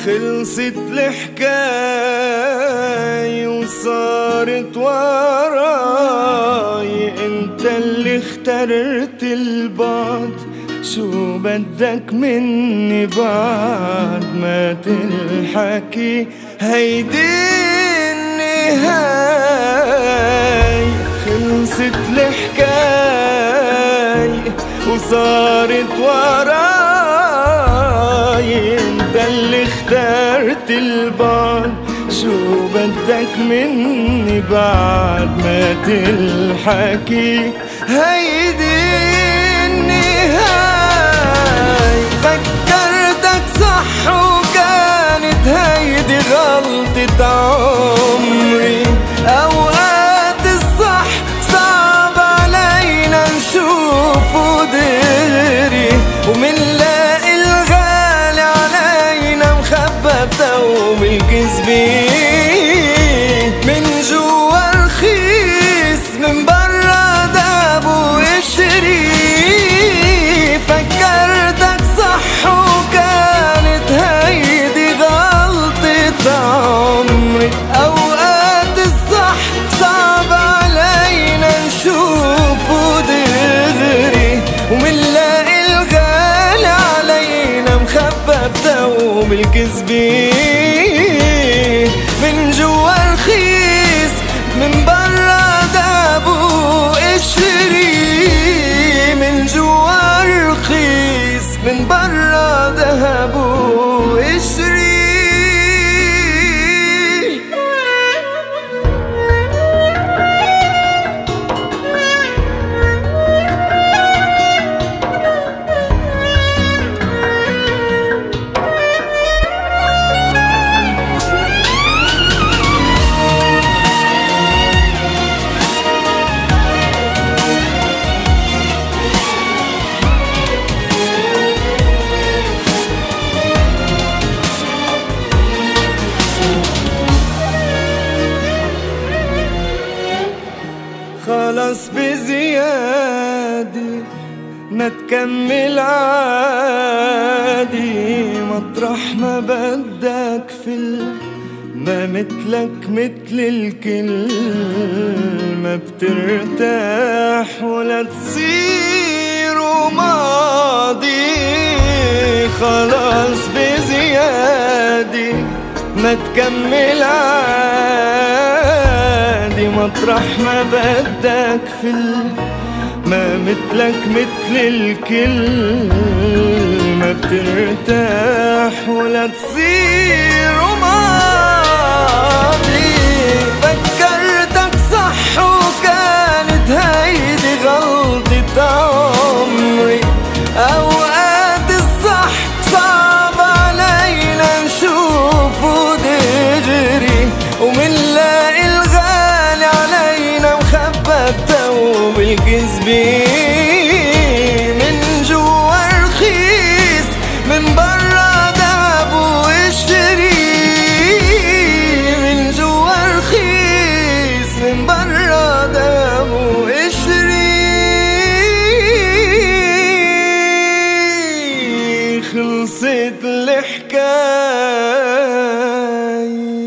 خلصت الحكاية وصارت وراي، انت اللي اخترت البعد، شو بدك مني بعد ما تلحكي هيدي النهاية. خلصت الحكاية وصارت وراي، انت اللي اخترت البعد، شو بدك مني بعد ما تلحكي هيدي النهاية. فكرتك صح وكانت هيدي غلطة عمري، اوقات الصح صعب علينا نشوفه دغري، ومنلاقي الغالي علينا مخبى بتوم الكذبي. من جوا رخيص من برا داب وقشري، فكرتك صح وكانت هيدي غلطة عمري، اوقات الصح صعب علينا نشوفه دغري، ومنلاقي الغالي علينا مخبى بتوم الكذبي. من جوا رخيص من برا داب وقشري، من جوا رخيص من برا دهب وقشري. خلص بزيادة ما تكمل عادي، مطرح ما بدك ما مثلك مثل الكل، ما بترتاح ولا تصير ماضي. خلص بزيادة ما تكمل عادي، مطرح ما بدك ما مثلك مثل الكل، ما بترتاح ولا تصير ماضي. فكرتك صح وكانت هيدي غلطة عمري، اوقات الصح صعب علينا نشوفه دغري، ومنلاقي الغالي علينا مخبى بتوم الكذبي. من جوا رخيص من برا دهب وقشري، من جوا رخيص من برا دهب وقشري. خلصت الحكاية.